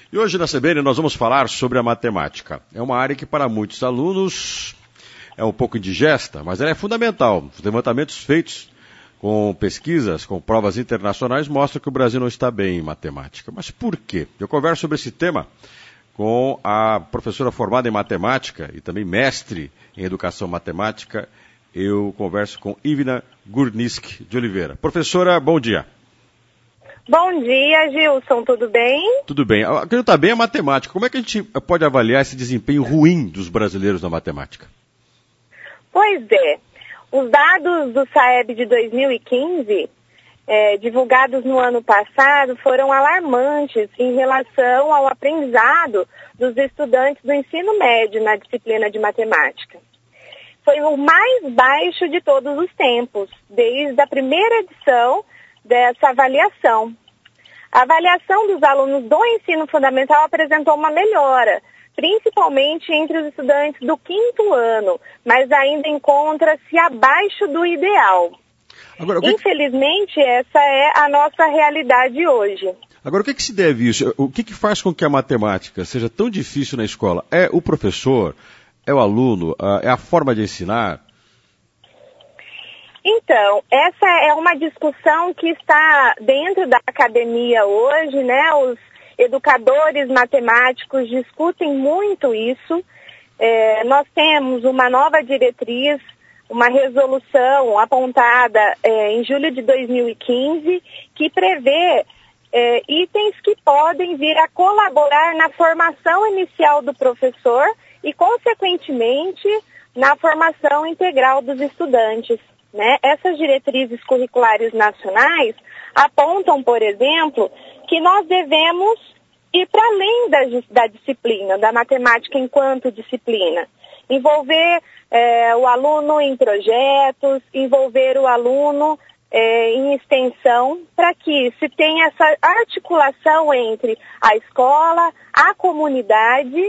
E hoje na CBN nós vamos falar sobre a matemática. É uma área que para muitos alunos é um pouco indigesta, mas ela é fundamental. Os levantamentos feitos com pesquisas, com provas internacionais, mostram que o Brasil não está bem em matemática. Mas por quê? Eu converso sobre esse tema com a professora formada em matemática e também mestre em educação matemática. Eu converso com Ivna Gurnisk de Oliveira. Professora, bom dia. Bom dia, Gilson, tudo bem? Tudo bem. O que não está bem é a matemática. Como é que a gente pode avaliar esse desempenho ruim dos brasileiros na matemática? Pois é. Os dados do SAEB de 2015, divulgados no ano passado, foram alarmantes em relação ao aprendizado dos estudantes do ensino médio na disciplina de matemática. Foi o mais baixo de todos os tempos, desde a primeira edição dessa avaliação. A avaliação dos alunos do ensino fundamental apresentou uma melhora, principalmente entre os estudantes do 5º ano, mas ainda encontra-se abaixo do ideal. Agora, infelizmente, essa é a nossa realidade hoje. Agora, o que se deve isso? O que faz com que a matemática seja tão difícil na escola? É o professor? É o aluno? É a forma de ensinar? Então, essa é uma discussão que está dentro da academia hoje, né? Os educadores matemáticos discutem muito isso. Nós temos uma nova diretriz, uma resolução apontada em julho de 2015, que prevê itens que podem vir a colaborar na formação inicial do professor e, consequentemente, na formação integral dos estudantes. Né? Essas diretrizes curriculares nacionais apontam, por exemplo, que nós devemos ir para além da disciplina, da matemática enquanto disciplina. Envolver o aluno em projetos, envolver o aluno em extensão, para que se tenha essa articulação entre a escola, a comunidade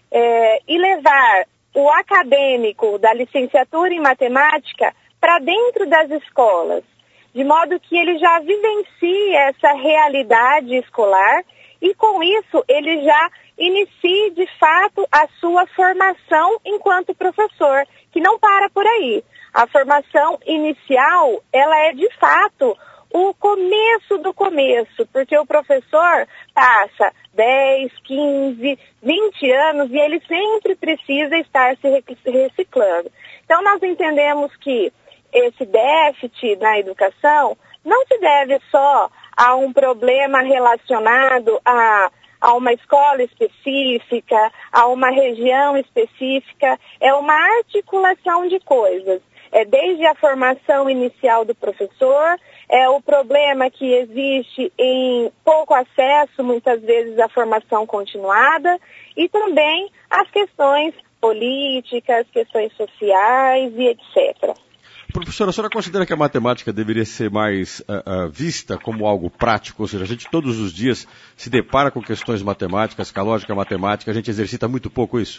e levar o acadêmico da licenciatura em matemática para dentro das escolas, de modo que ele já vivencie essa realidade escolar e, com isso, ele já inicie, de fato, a sua formação enquanto professor, que não para por aí. A formação inicial, ela é, de fato, o começo do começo, porque o professor passa 10, 15, 20 anos e ele sempre precisa estar se reciclando. Então, nós entendemos que esse déficit na educação não se deve só a um problema relacionado a uma escola específica, a uma região específica, é uma articulação de coisas. Desde a formação inicial do professor, o problema que existe em pouco acesso, muitas vezes, à formação continuada, e também as questões políticas, questões sociais e etc. Professora, a senhora considera que a matemática deveria ser mais vista como algo prático? Ou seja, a gente todos os dias se depara com questões matemáticas, com a lógica matemática, a gente exercita muito pouco isso?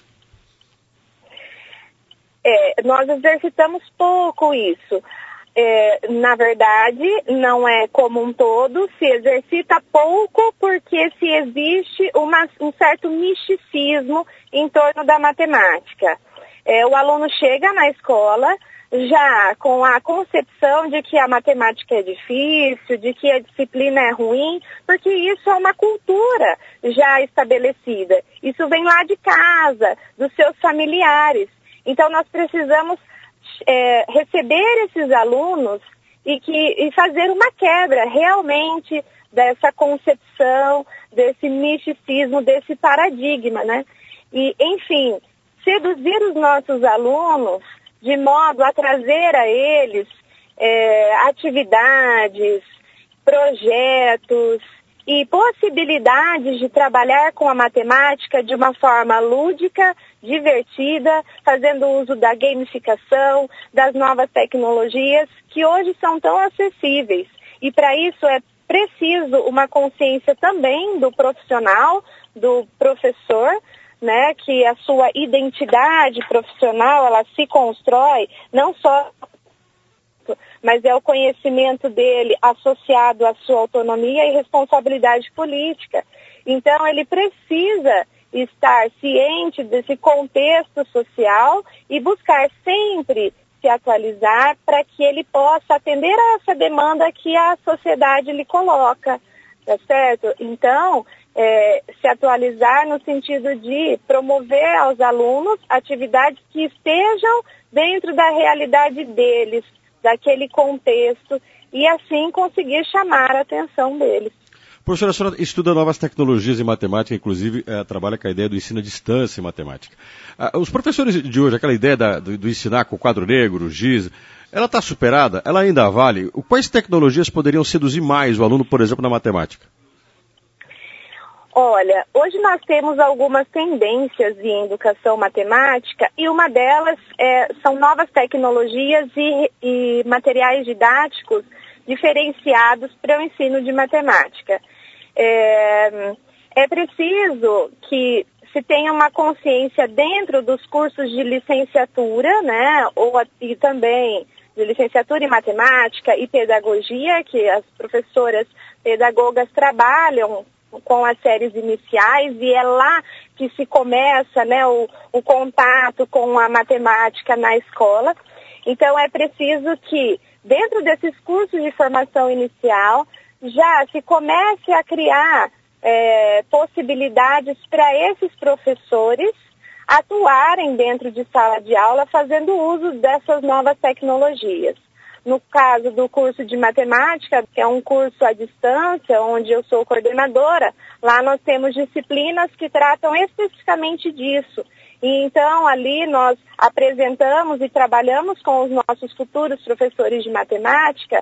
Nós exercitamos pouco isso. Na verdade, não é como um todo, se exercita pouco porque se existe um certo misticismo em torno da matemática. O aluno chega na escola já com a concepção de que a matemática é difícil, de que a disciplina é ruim, porque isso é uma cultura já estabelecida. Isso vem lá de casa, dos seus familiares. Então, nós precisamos receber esses alunos e fazer uma quebra realmente dessa concepção, desse misticismo, desse paradigma, né? E, enfim, seduzir os nossos alunos de modo a trazer a eles atividades, projetos e possibilidades de trabalhar com a matemática de uma forma lúdica, divertida, fazendo uso da gamificação, das novas tecnologias que hoje são tão acessíveis. E para isso é preciso uma consciência também do profissional, do professor, né, que a sua identidade profissional, ela se constrói não só, mas é o conhecimento dele associado à sua autonomia e responsabilidade política. Então, ele precisa estar ciente desse contexto social e buscar sempre se atualizar para que ele possa atender a essa demanda que a sociedade lhe coloca, tá certo? Então, se atualizar no sentido de promover aos alunos atividades que estejam dentro da realidade deles, daquele contexto, e assim conseguir chamar a atenção deles. Professora, a senhora estuda novas tecnologias em matemática, inclusive trabalha com a ideia do ensino à distância em matemática. Os professores de hoje, aquela ideia do ensinar com o quadro negro, o giz, ela está superada? Ela ainda vale? Quais tecnologias poderiam seduzir mais o aluno, por exemplo, na matemática? Olha, hoje nós temos algumas tendências em educação matemática e uma delas são novas tecnologias e materiais didáticos diferenciados para o ensino de matemática. É preciso que se tenha uma consciência dentro dos cursos de licenciatura, né, e também de licenciatura em matemática e pedagogia, que as professoras pedagogas trabalham com as séries iniciais, e é lá que se começa, né, o contato com a matemática na escola. Então, é preciso que, dentro desses cursos de formação inicial, já se comece a criar possibilidades para esses professores atuarem dentro de sala de aula fazendo uso dessas novas tecnologias. No caso do curso de matemática, que é um curso à distância, onde eu sou coordenadora, lá nós temos disciplinas que tratam especificamente disso. E então ali nós apresentamos e trabalhamos com os nossos futuros professores de matemática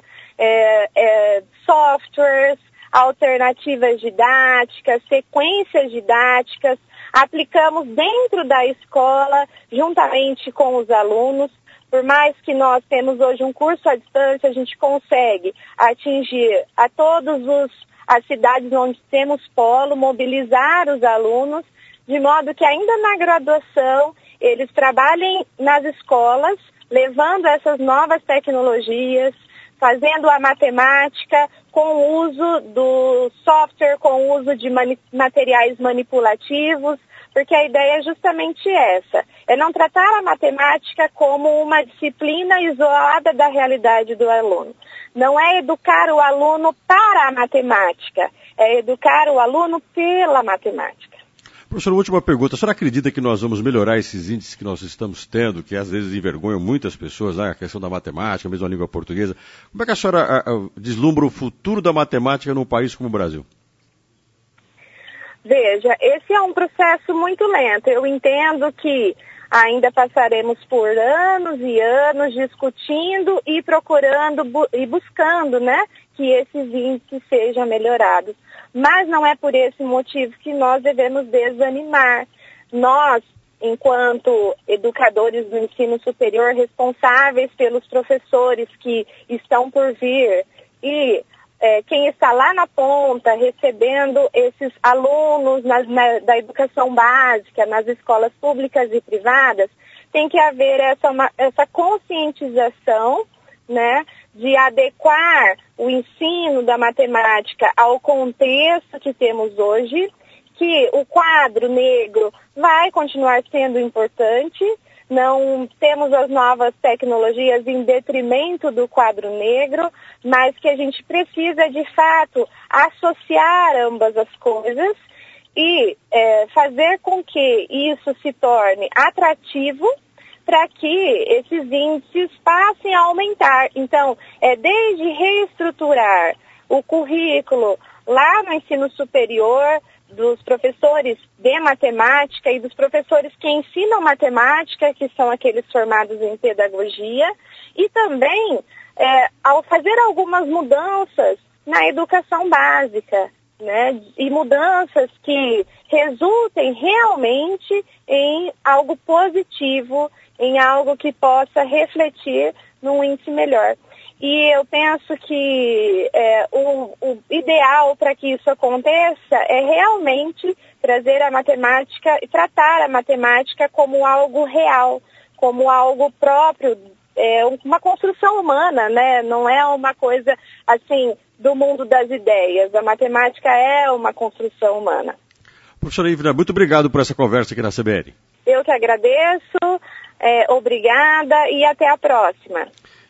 softwares, alternativas didáticas, sequências didáticas, aplicamos dentro da escola, juntamente com os alunos. Por mais que nós temos hoje um curso à distância, a gente consegue atingir a todas as cidades onde temos polo, mobilizar os alunos, de modo que ainda na graduação eles trabalhem nas escolas, levando essas novas tecnologias, fazendo a matemática com o uso do software, com o uso de materiais manipulativos, porque a ideia é justamente essa, é não tratar a matemática como uma disciplina isolada da realidade do aluno. Não é educar o aluno para a matemática, é educar o aluno pela matemática. Professor, última pergunta. A senhora acredita que nós vamos melhorar esses índices que nós estamos tendo, que às vezes envergonham muitas pessoas, né? A questão da matemática, mesmo a língua portuguesa. Como é que a senhora deslumbra o futuro da matemática num país como o Brasil? Veja, esse é um processo muito lento. Eu entendo que ainda passaremos por anos e anos discutindo e procurando e buscando, né, que esses índices sejam melhorados. Mas não é por esse motivo que nós devemos desanimar. Nós, enquanto educadores do ensino superior, responsáveis pelos professores que estão por vir e quem está lá na ponta recebendo esses alunos da educação básica, nas escolas públicas e privadas, tem que haver essa conscientização, né, de adequar o ensino da matemática ao contexto que temos hoje, que o quadro negro vai continuar sendo importante. Não temos as novas tecnologias em detrimento do quadro negro, mas que a gente precisa, de fato, associar ambas as coisas e fazer com que isso se torne atrativo para que esses índices passem a aumentar. Então, desde reestruturar o currículo lá no ensino superior, dos professores de matemática e dos professores que ensinam matemática, que são aqueles formados em pedagogia, e também ao fazer algumas mudanças na educação básica, né, e mudanças que resultem realmente em algo positivo, em algo que possa refletir num índice melhor. E eu penso que o ideal para que isso aconteça é realmente trazer a matemática e tratar a matemática como algo real, como algo próprio, uma construção humana, né? Não é uma coisa assim do mundo das ideias. A matemática é uma construção humana. Professora Ivna, muito obrigado por essa conversa aqui na CBN. Eu que agradeço, obrigada e até a próxima.